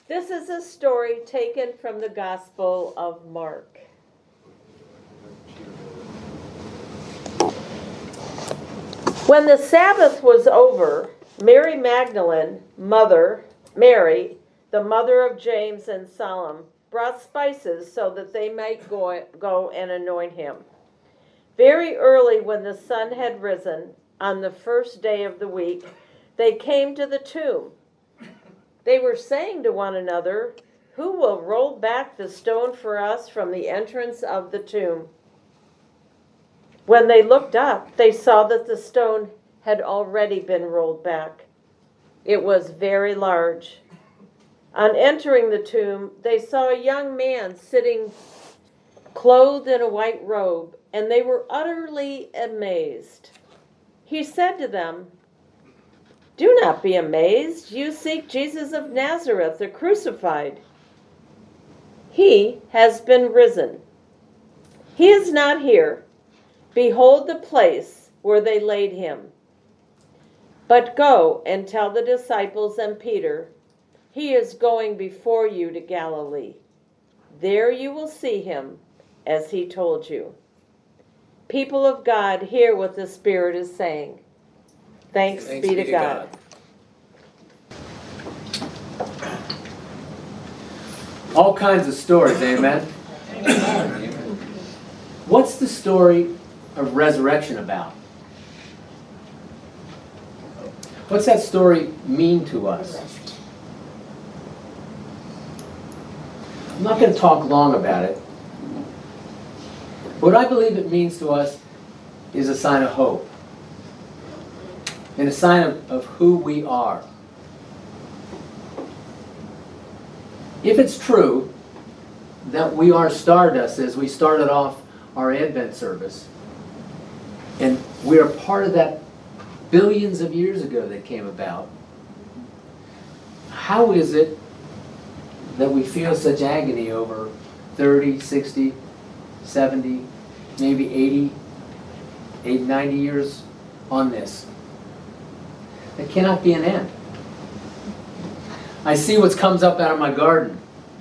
This is a story taken from the Gospel of Mark. When the Sabbath was over, Mary Magdalene, Mary, the mother of James and Salome, brought spices so that they might go and anoint him. Very early, when the sun had risen, on the first day of the week, they came to the tomb. They were saying to one another, "Who will roll back the stone for us from the entrance of the tomb?" When they looked up, they saw that the stone had already been rolled back. It was very large. On entering the tomb, they saw a young man sitting clothed in a white robe, and they were utterly amazed. He said to them, "Do not be amazed. You seek Jesus of Nazareth, the crucified. He has been risen. He is not here. Behold the place where they laid him. But go and tell the disciples and Peter, he is going before you to Galilee. There you will see him, as he told you." People of God, hear what the Spirit is saying. Thanks be to God. All kinds of stories, amen? What's the story of resurrection about? What's that story mean to us? I'm not going to talk long about it. What I believe it means to us is a sign of hope and a sign of who we are. If it's true that we are stardust as we started off our Advent service, and we are part of that billions of years ago that came about, how is it that we feel such agony over 30, 60, 70, maybe 80, 90 years on this? There cannot be an end. I see what comes up out of my garden.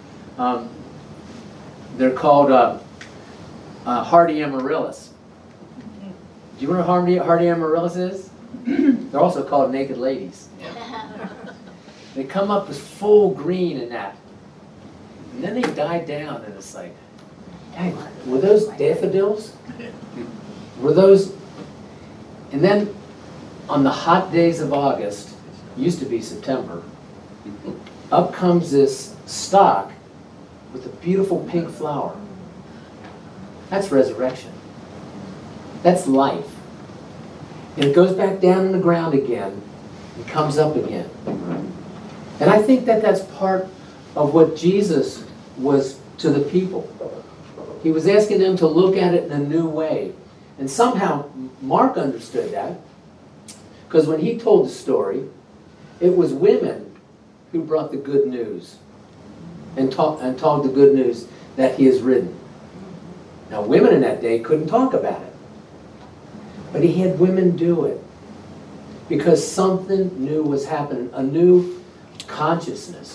They're called hardy amaryllis. Do you know what hardy amaryllis is? They're also called naked ladies. They come up as full green in that. And then they die down, and it's like, hey, were those daffodils? Were those? And then on the hot days of August, used to be September, up comes this stalk with a beautiful pink flower. That's resurrection. That's life. And it goes back down in the ground again and comes up again. And I think that that's part of what Jesus was to the people. He was asking them to look at it in a new way. And somehow Mark understood that, because when he told the story, it was women who brought the good news and told the good news that he is risen. Now, women in that day couldn't talk about it, but he had women do it because something new was happening, a new consciousness.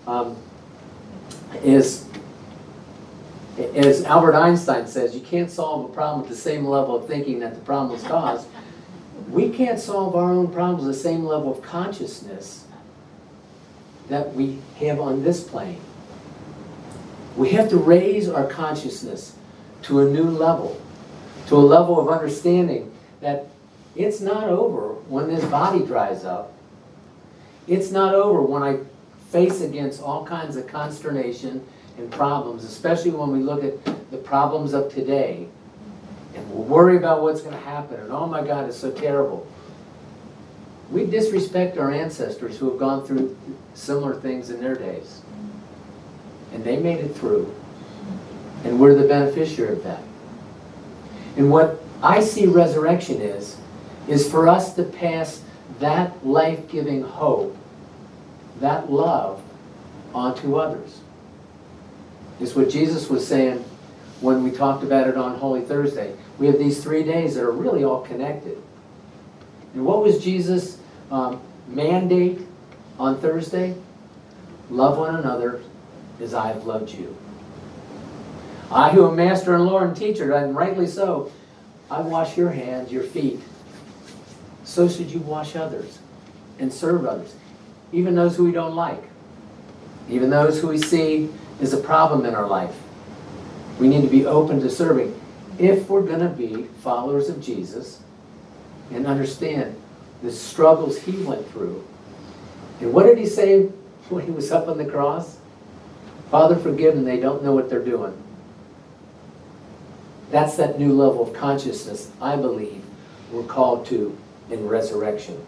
As Albert Einstein says, you can't solve a problem with the same level of thinking that the problem was caused. We can't solve our own problems with the same level of consciousness that we have on this plane. We have to raise our consciousness to a new level, to a level of understanding that it's not over when this body dries up. It's not over when I face against all kinds of consternation and problems, especially when we look at the problems of today and we'll worry about what's going to happen and oh my God, it's so terrible. We disrespect our ancestors who have gone through similar things in their days. And they made it through. And we're the beneficiary of that. And what I see resurrection is for us to pass that life-giving hope, that love, onto others. It's what Jesus was saying when we talked about it on Holy Thursday. We have these 3 days that are really all connected. And what was Jesus' mandate on Thursday? Love one another as I have loved you. I who am master and Lord and teacher, and rightly so, I wash your hands, your feet. So should you wash others and serve others, even those who we don't like, even those who we see as a problem in our life. We need to be open to serving if we're going to be followers of Jesus and understand the struggles he went through. And what did he say when he was up on the cross? Father, forgive them, they don't know what they're doing. That's that new level of consciousness, I believe, we're called to in resurrection.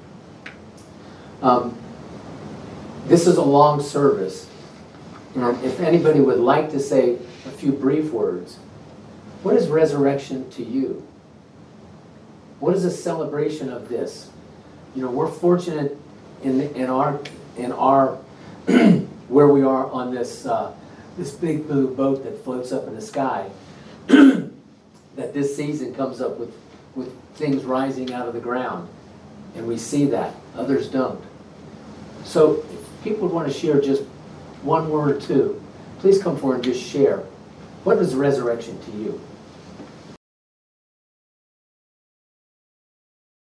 This is a long service. If anybody would like to say a few brief words, what is resurrection to you? What is a celebration of this? We're fortunate in our where we are on this this big blue boat that floats up in the sky. That this season comes up with things rising out of the ground, and we see that others don't. So, if people would want to share just one word or two, please come forward and just share. What is resurrection to you?